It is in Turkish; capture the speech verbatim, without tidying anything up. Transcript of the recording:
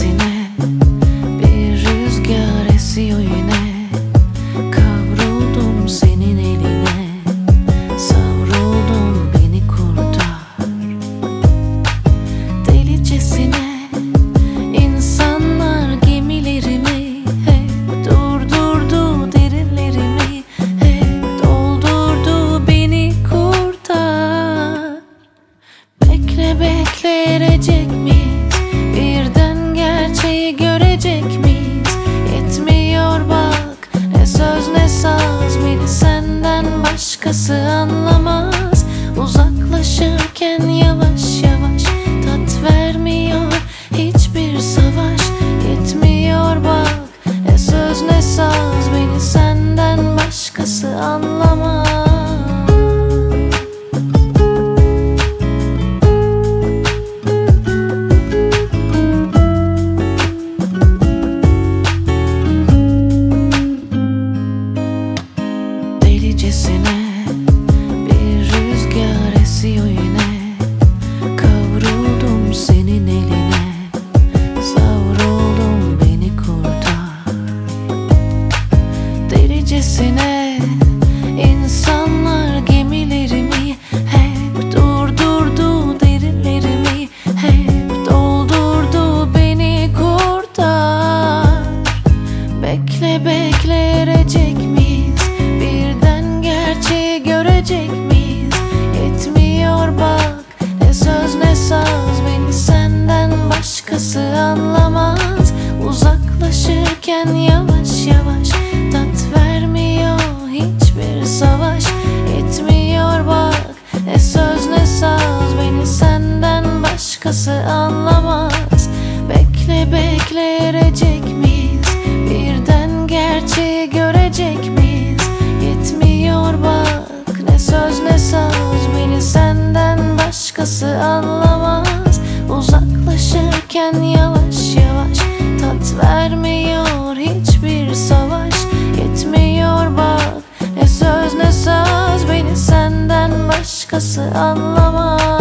Delicesine bir rüzgar esiyor yine. Kavruldum senin eline, savruldum beni kurtar. Delicesine insanlar gemilerimi hep durdurdu, derinlerimi hep doldurdu, beni kurtar. Bekle bekle erecek miyiz? Birden gerçeği görecek miyiz? Yetmiyor bak, ne söz ne saz, beni senden başkası anlamaz. Uzaklaşırken yavaş yavaş tat vermiyor hiçbir savaş. Yetmiyor bak, ne söz ne saz, beni senden başkası anlamaz. Delicesine bir rüzgar esiyor yine. Kavruldum senin eline, savruldum beni kurtar. Delicesine insanlar gemilerimi hep durdurdu, derinlerimi hep doldurdu, beni kurtar. Bekle bekle erecek miyiz? Birden gerçeği görecek miyiz? Yetmiyor bak, ne söz ne saz, beni senden başkası anlamaz. Uzaklaşırken yavaş yavaş tat vermiyor hiçbir savaş. Yetmiyor bak, ne söz ne saz, beni senden başkası anlamaz. Bekle bekle erecek miyiz? Birden gerçeği görecek miyiz? Yetmiyor bak, ne söz ne saz, beni senden başkası anlamaz. Uzaklaşırken yavaş yavaş tat vermiyor hiçbir savaş. Yetmiyor bak, ne söz ne saz, beni senden başkası anlamaz.